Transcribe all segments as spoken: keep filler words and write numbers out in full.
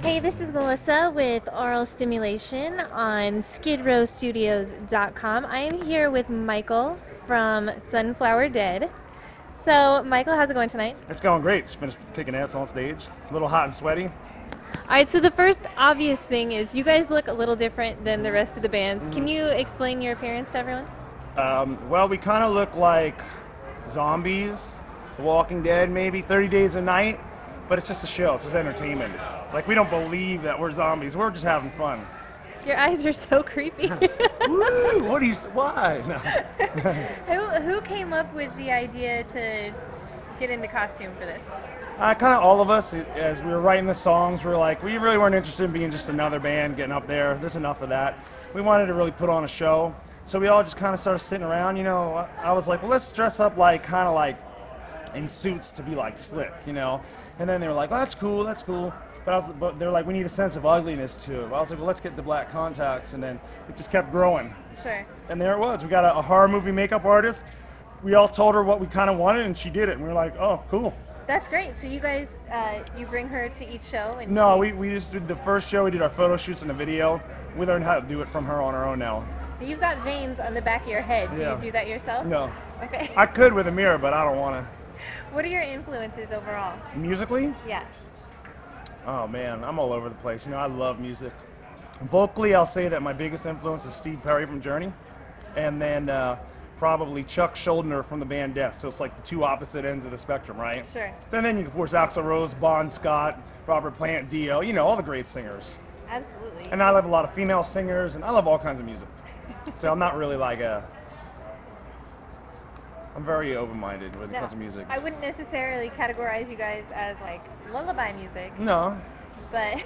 Hey, this is Melissa with Aural Stimulation on skid row studios dot com. I am here with Michael from Sunflower Dead. So, Michael, how's it going tonight? It's going great. Just finished kicking ass on stage. A little hot and sweaty. All right, so the first obvious thing is you guys look a little different than the rest of the bands. Can you explain your appearance to everyone? Um, well, we kind of look like zombies, The Walking Dead, maybe thirty Days a Night, but it's just a show. It's just entertainment. Like, we don't believe that we're zombies. We're just having fun. Your eyes are so creepy. Woo! What do you? Why? No. who, who came up with the idea to get into costume for this? Uh, kind of all of us, as we were writing the songs, we were like, we really weren't interested in being just another band getting up there. There's enough of that. We wanted to really put on a show. So we all just kind of started sitting around, you know. I was like, well, let's dress up like, kind of like in suits to be like slick, you know. And then they were like, well, that's cool, that's cool. But, I was, but they're like, we need a sense of ugliness too. I was like, well, let's get the black contacts. And then it just kept growing. Sure. And there it was. We got a, a horror movie makeup artist. We all told her what we kind of wanted, and she did it. And we were like, oh, cool. That's great. So you guys, uh, you bring her to each show? And No, she... we, we just did the first show. We did our photo shoots and the video. We learned how to do it from her on our own now. You've got veins on the back of your head. Do Yeah. you do that yourself? No. Okay. I could with a mirror, but I don't want What are your influences overall? to. Musically? Yeah. Oh, man, I'm all over the place. You know, I love music. Vocally, I'll say that my biggest influence is Steve Perry from Journey. And then uh, probably Chuck Schuldiner from the band Death. So it's like the two opposite ends of the spectrum, right? Sure. So then you can force Axl Rose, Bon Scott, Robert Plant, Dio, you know, all the great singers. Absolutely. And I love a lot of female singers, and I love all kinds of music. So I'm not really like a... I'm very open-minded when it No, comes to music. I wouldn't necessarily categorize you guys as like lullaby music, No, but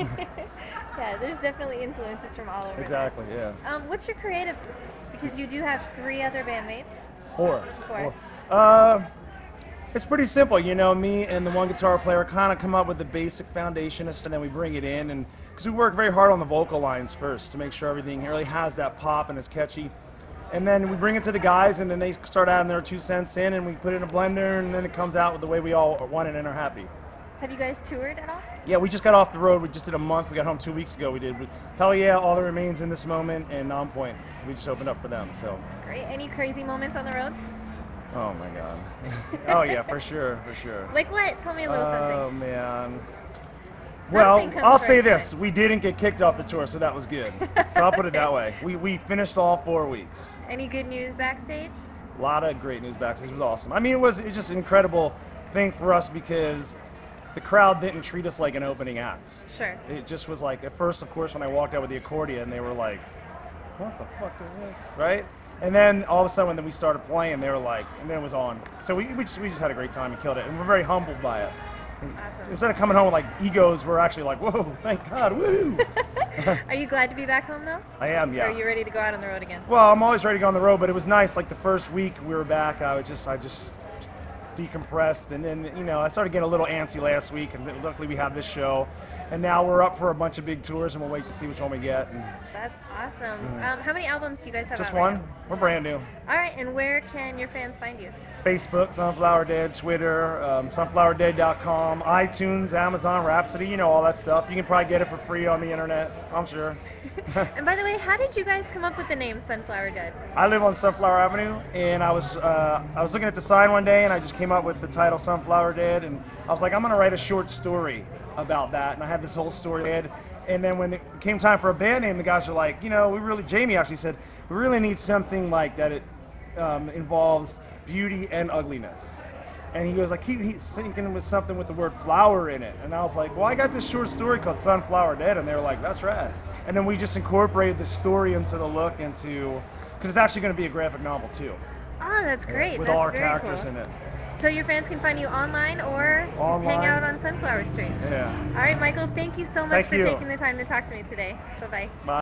yeah, there's definitely influences from all over. exactly, yeah. There. Um, what's your creative? Because you do have three other bandmates. Four. Four. Uh, it's pretty simple, you know. Me and the one guitar player kind of come up with the basic foundation, and then we bring it in, and because we work very hard on the vocal lines first to make sure everything really has that pop and is catchy. And then we bring it to the guys, and then they start adding their two cents in, and we put it in a blender, and then it comes out with the way we all want it and are happy. Have you guys toured at all? Yeah, we just got off the road. We just did a month. We got home two weeks ago. We did Hell Yeah, All That Remains in This Moment, and Non-Point. We just opened up for them, so. Great. Any crazy moments on the road? Oh, my God. Oh, yeah, for sure, for sure. Like what? Tell me a little Oh, something. man. Something Well, comes I'll right say to this. mind. We didn't get kicked off the tour, so that was good. So I'll put it that way. We, we finished all four weeks. Any good news backstage? A lot of great news backstage. It was awesome. I mean, it was, it was just an incredible thing for us because the crowd didn't treat us like an opening act. Sure. It just was like, at first, of course, when I walked out with the accordion, they were like, what the fuck is this, right? And then all of a sudden, when we started playing, they were like, and then it was on. So we, we, just, we just had a great time and killed it, and we're very humbled by it. Awesome. Instead of coming home with like egos, we're actually like, whoa, thank God, woo! Are you glad to be back home though? I am, yeah. Or are you ready to go out on the road again? Well, I'm always ready to go on the road, but it was nice. Like the first week we were back, I was just, I just decompressed, and then you know I started getting a little antsy last week, and luckily we have this show, and now we're up for a bunch of big tours, and we'll wait to see which one we get. And That's awesome. Um, how many albums do you guys have just out right one. now? We're brand new. All right, and where can your fans find you? Facebook, Sunflower Dead, Twitter, um, sunflower dead dot com, iTunes, Amazon, Rhapsody, you know all that stuff. You can probably get it for free on the internet, I'm sure. And by the way, how did you guys come up with the name Sunflower Dead? I live on Sunflower Avenue, and I was uh, I was looking at the sign one day, and I just came up with the title Sunflower Dead, and I was like, I'm gonna write a short story about that, and I had this whole story head. And then when it came time for a band name, the guys were like, you know, we really, Jamie actually said, we really need something like that it um, involves beauty and ugliness. And he goes, I keep thinking with something with the word flower in it. And I was like, well, I got this short story called Sunflower Dead. And they were like, that's rad. And then we just incorporated the story into the look, into, because it's actually going to be a graphic novel too. Oh, that's great. With that's all our very characters cool. in it. So your fans can find you online or just hang Online. out on Sunflower Street. Yeah. All right, Michael, thank you so much Thank for you. taking the time to talk to me today. Bye-bye. Bye.